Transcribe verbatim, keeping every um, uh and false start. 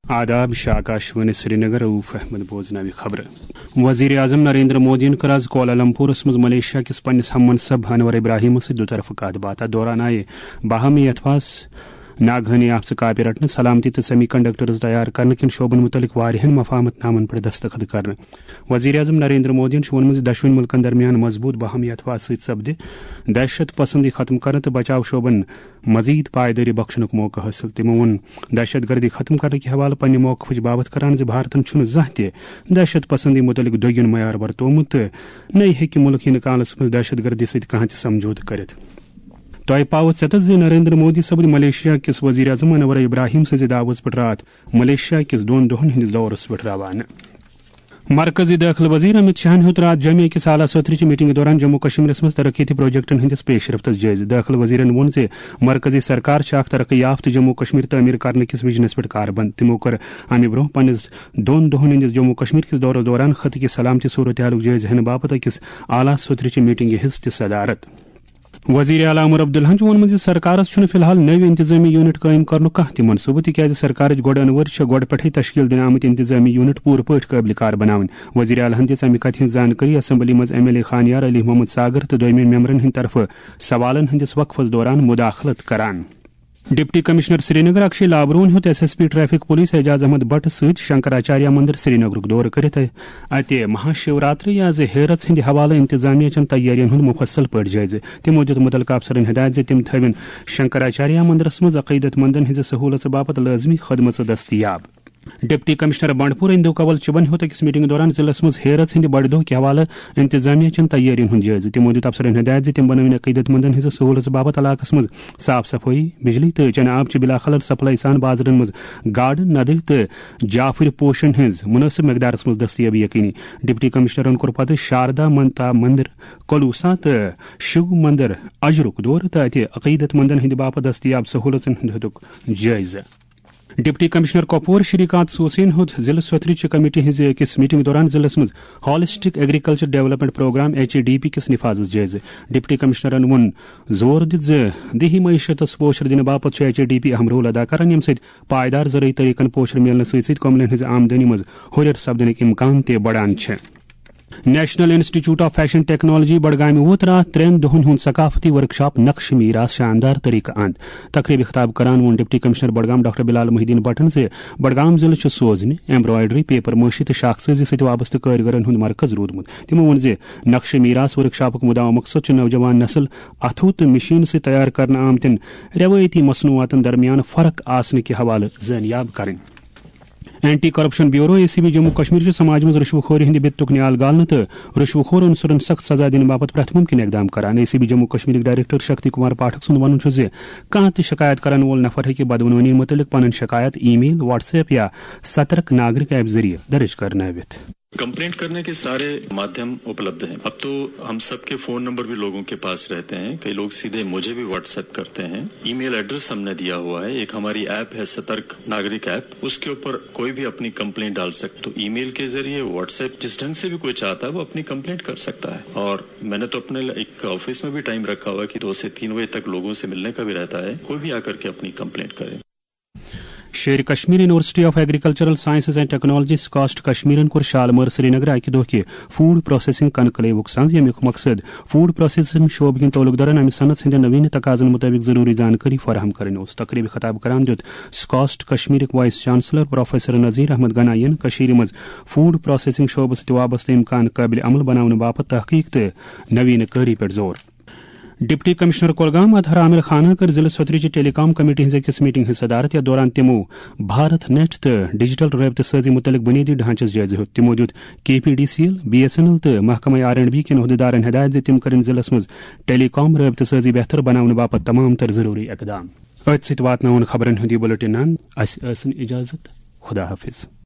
آداب شاہ آکاشوانی سری نگر روف احمد بوزناوی خبر وزیر اعظم نریندر مودی کر کوالالمپورس مز ملیشیا کس پنس ہم منصب انور ابراہیم ست دو طرف کت بات دوران آئے باہمی اتفاس ناگہانی آفس کاپی رٹنے سلامتی تو سیمی کنڈکٹرز تیار کرنے کن شعبن متعلق واریہن مفاہمت نامن پر دستخط کرنے وزیر اعظم نریندر مودی وونمت دشوین ملکن درمیان مضبوط باہمی اتفاق ست سپدِ دہشت پسندی ختم کرنے تو بچاؤ شعبن مزید پائیداری بخشنک موقع حاصل تمو وون دہشت گردی ختم کرنے کے حوالہ پنہ موقف بابت کران زِ بھارتن چھُنہٕ زانٛہہ تہِ دہشت پسندی متعلق دوگن معیار برتومت تہٕ نَے ہیٚکہِ ملک یِنہٕ کالس منٛز دہشت گردی سۭتۍ کانٛہہ تہِ سمجھوتہٕ کٔرِتھ تۄہہِ پاوٕ ژٮ۪تس زِ نریندر مودی سپد ملیشیا کس وزیر اعظم انور ابراہیم سٕنٛزِ دعوت پٮ۪ٹھ راتھ ملیشیا کس دۄن دۄہن ہٕنٛدِس دورس پٮ۪ٹھ روانہٕ مرکزی داخلہ وزیر امت شاہن ہیوت رات جمع کس اعلیٰ صدرچہ میٹنگ دوران جموں کشمیرس مز ترقیتی پروجیکٹن ہندس پیش رفتس جائزہ داخلہ وزیرن وون زِ مرکزی سرکار چھ اکھ ترقی یافتہ جموں کشمیر تعمیر کرنے کس وجنس پہ کار بند تمو کر امہ برہ پنس دون دہن ہندس جموں کشمیر کس دورس دوران خطہ کس سلامتی صورت حالک جائزہ ہن باپت اکس اعلیٰ صدرچہ میٹنگ ہز تہ صدارت وزیر اعلیٰ عمر عبداللہ وونمت زِ سرکارس چھُنہٕ فی الحال نٔوۍ انتظامی یونٹ قٲیِم کرنُک کانٛہہ تہِ منصوبہٕ تِکیازِ سرکارٕچ گۄڈٕ ورۍ چھےٚ گۄڈٕ پٮ۪ٹھٕے تشکیل دِنہٕ آمٕتۍ انتظامی یونٹ پوٗرٕ پٲٹھۍ قٲبلہِ کار بناوٕنۍ وزیر اعلیٰ ہن دِژ امہِ کتھِ ہٕنٛز زانکٲری اسمبلی منٛز M L A Khanyar Ali Mohammad Sagar تہٕ دوٚیمہِ ممبرن ہٕنٛدِ طرفہٕ سوالن ہٕنٛدِس وقفس دوران مداخلت کران deputy commissioner Srinagar Akshay Labroo ہیوت S S P traffic police Ejaz Ahmad Bhat ست شنکراچاریہ مندر سری نگرک دور کرت اتہ مہاشیوراتری یا حیرت ہند حوالہ انتظامیہ چن تیارین ہند مفصل پٲٹھۍ جائزہ تمو دِیُت متعلقہ افسرن ہدایت زِ تم تھوین شنکراچاریہ مندرس مز عقیدت مندن ہز سہولت باپت لازمی خدمت دستیاب ڈپٹی کمشنر بنڈپور اندو کول چبن ہیوت اکس میٹنگ دوران ضلع مز حیرت ہند بڑ دہ کہ حوالہ انتظامیہ چن تیارین ہند جائزہ تمو دِیُت افسرن ہدایت زِ تم بنوین عقیدت مندن ہز سہولت باپت علاقس مز صاف صفائی بجلی تو چنہ آب چہ بلا خلل سپلائی سان بازرن مز گاڈ ندر تو جعفر پوشن ہز مناسب مقدارس مز دستیابی یقینی ڈپٹی کمشنرن کور پتہ شاردا منتا مندر کلوسا تو شیو مندر اجرک دور تو اتہ عقیدت مندن ہند باپت دستیاب سہولتن ہند ہتک جائزہ ڈپٹی کمشنر کپور شری کانت سوسین ہود ضلع سوتھرچہ کمیٹی ہز اکس میٹنگ دوران ضلع مز holistic agriculture development programme H A D P کس نفاذس جائزہ ڈپٹی کمشنرن وون زور دت زِ دیہی معیشتس پوشر دنہ باپت ایچ اے ڈی پی اہم رول ادا کران یم سۭتۍ پائیدار زرعی طریقن پوشر ملنے سۭتۍ سۭتۍ کملن ہز آمدنی مز ہُریر سپدنٕکۍ امکان تہ بڑان چھ National Institute of Fashion Technology بڈگامہ ووت رات ترین دہن ہند ثقافتی ورکشاپ نقش میراث شاندار طریقہ اند تقریبی خطاب کران وون deputy commissioner Budgam doctor Bilal Mohiuddin بٹن زِ بڈگام ضلع چھ سوزنہ ایمبرائڈری پیپر مٲشی تو شاخ سٲزی سۭتۍ وابستہ کٲرگرن ہند مرکز روٗدمُت تمو وون زِ نقش میراث ورکشاپُک مدا و مقصد چھ نوجوان نسل اتھو تہٕ مشین سۭتۍ تیار کرنہٕ آمتٮ۪ن روایتی مصنوعاتن درمیان فرق آسنہٕ کہِ حوالہٕ زٲنیاب کرٕنۍ anti corruption bureau A C B Jammu Kashmir سماج مز رشوٕ خوری ہند بتک نیال گالنہ تو رشوٕ خور عنصرن سخت سزا دن باپت پریت ممکن اقدام کران A C B Jammu Kashmir director Shakti Kumar Pathak سند ون زِ کانٛہہ تہِ شکایت کرن وول نفر ہیٚکہِ بدعنوانی متعلق پنن شکایت ای میل واٹس ایپ یا سترک ناگرک ایپ ذریعہ درج کرنٲوِتھ کمپلینٹ کرنے کے سارے مادھیم اپلبدھ ہیں. اب تو ہم سب کے فون نمبر بھی لوگوں کے پاس رہتے ہیں. کئی لوگ سیدھے مجھے بھی واٹس ایپ کرتے ہیں. ای میل ایڈریس ہم نے دیا ہوا ہے. ایک ہماری ایپ ہے سترک ناگرک ایپ, اس کے اوپر کوئی بھی اپنی کمپلینٹ ڈال سکتا. تو ای میل کے ذریعے, واٹس ایپ, جس ڈھنگ سے بھی کوئی چاہتا ہے وہ اپنی کمپلینٹ کر سکتا ہے. اور میں نے تو اپنے ایک آفس میں بھی ٹائم رکھا ہوا ہے کہ دو سے تین بجے تک لوگوں سے ملنے کا بھی رہتا ہے. کوئی بھی آ کر کے اپنی کمپلینٹ کرے. Sher Kashmir university of agricultural sciences and technology SKUAST کشمیرن کور شالمر سری نگر اکہ دہ کہ فوڈ پروسیسنگ کنکلیوک سنز یمیک مقصد فوڈ پروسیسنگ شعبہ کن تعلق دوران امہ صنعت ہند نوین تقاضن مطابق ضروری جانکاری فراہم کرن اوس. تقریبی خطاب کران دیت سکاسٹ کشمیرک vice chancellor professor Nazir Ahmad گنائین کشیر مز فوڈ پروسیسنگ شعبہ ست وابستہ امکان قابل عمل بناون باپت تحقیق تو نوین کاری پہ زور. ڈپٹی کمشنر کولگام اطہر عامر خانہ کر ضلع سوتھرچہ ٹیلی کام کمیٹی ہز اکس میٹنگ ہز صدارت. یا دوران تمو بھارت نیٹ تو ڈیجیٹل رابطہ سازی متعلق بنیادی ڈھانچس جائزہ ہیوت. تمو دیت K P D C L, B S N L تو محکمہ آر اینڈ بی کن عہدیدارن ہدایت زِ تم کرن ضلع مز ٹیلی کام رابطہ سازی بہتر بناون باپت تمام تر ضروری اقدام. ات ست واتناون خبرن ہندی بلٹن اس ٲسِن اجازت. خدا حافظ.